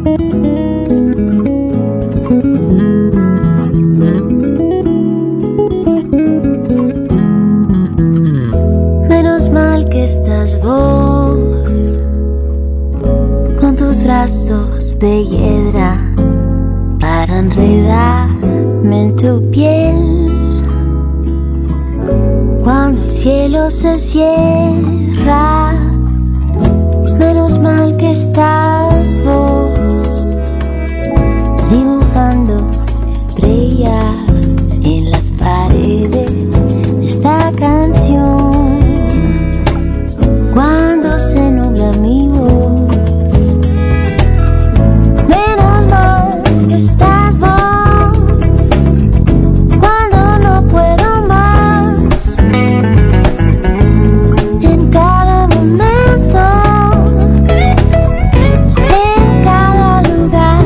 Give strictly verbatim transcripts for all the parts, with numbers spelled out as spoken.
Menos mal que estás vos, con tus brazos de hiedra para enredarme en tu piel. Cuando el cielo se cierra, menos mal que estás vos, dibujando estrellas en las paredes de esta canción. Cuando se nubla mi voz, menos mal que estás vos. Cuando no puedo más, en cada momento, en cada lugar,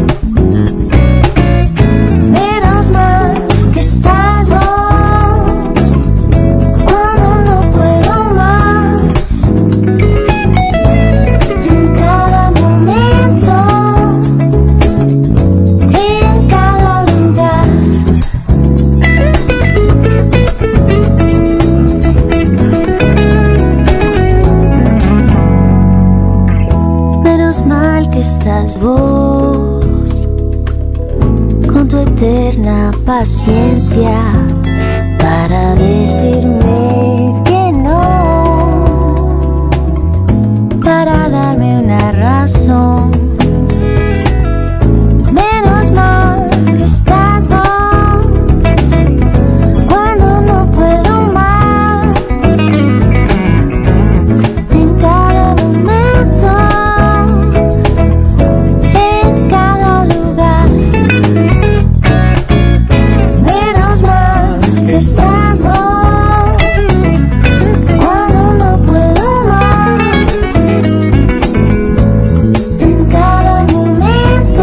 menos mal que estás vos. Cuando no puedo más, en cada momento, en cada lugar. Menos mal que estás vos, con tu eterna paciencia para decirme que no, para darme una razón. Menos mal que estás vos, cuando no puedo más, en cada momento, en cada lugar. Menos mal que estás vos, cuando no puedo más, en cada momento,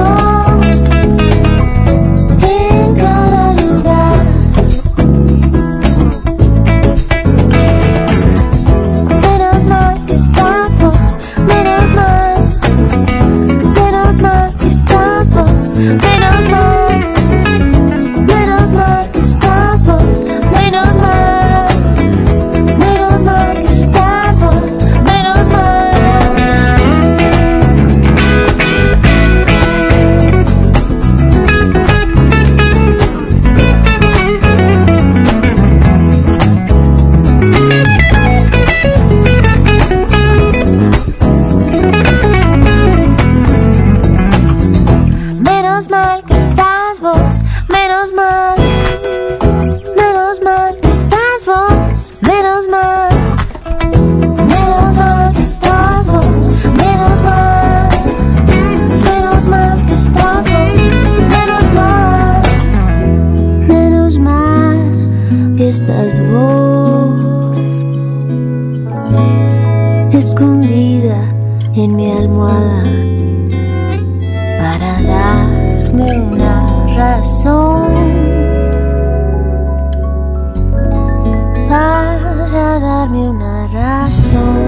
en cada lugar. Menos mal que estás vos, menos mal, menos mal que estás vos, menos mal, menos mal que estás vos, menos mal, menos mal que estás vos, menos mal. Menos mal que estás vos, menos mal, menos mal que estás vos, menos mal, menos mal que estás vos, menos mal, menos mal que estás vos, menos mal, menos mal que estás vos, escondida en mi almohada para darme una razón, para darme una razón.